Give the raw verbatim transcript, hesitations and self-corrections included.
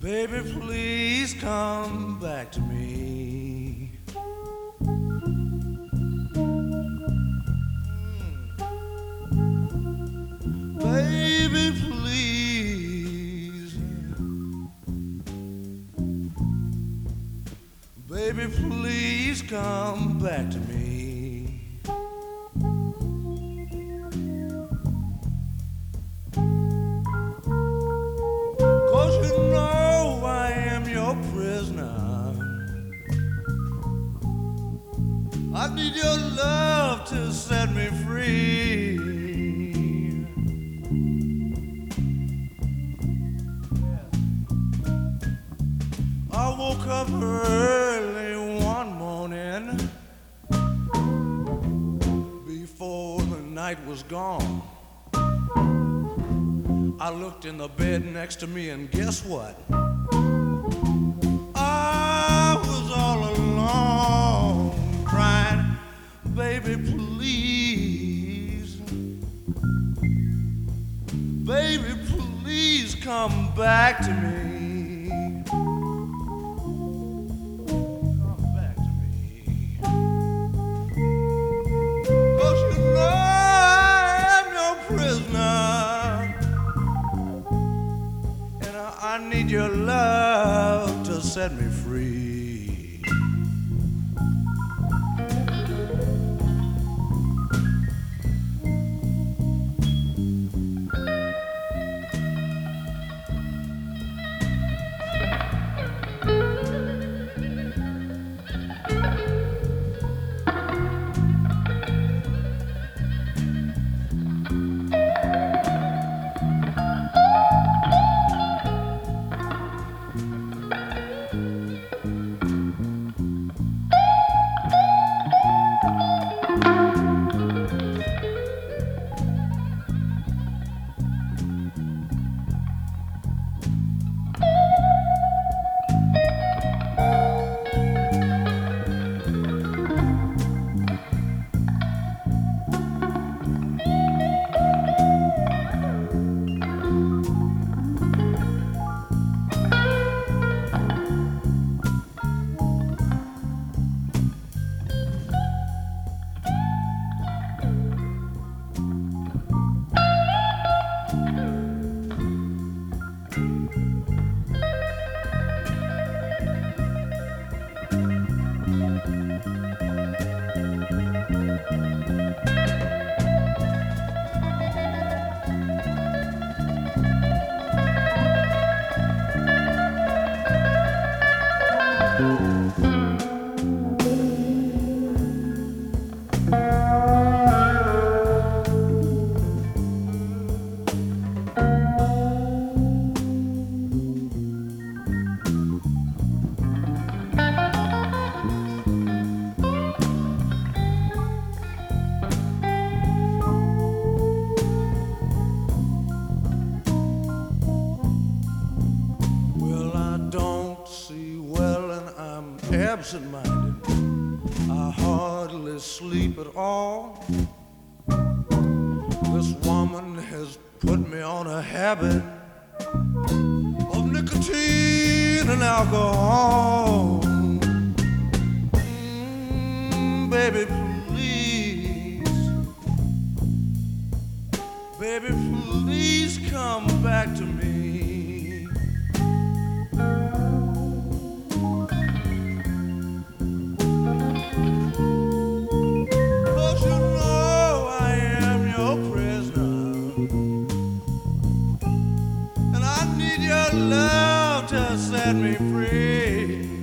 Baby, please come back to me. Mm. Baby, please. Baby, please come back to me. I need your love to set me free. I woke up early one morning before the night was gone. I looked in the bed next to me and guess what? I was all alone. Crying, baby, please, baby, please come back to me. Come back to me. 'Cause you know I am your prisoner, and I, I need your love to set me free. Absent-minded, I hardly sleep at all. This woman has put me on a habit of nicotine and alcohol. Mm, baby, please, baby, please come back to me. Love to set me free.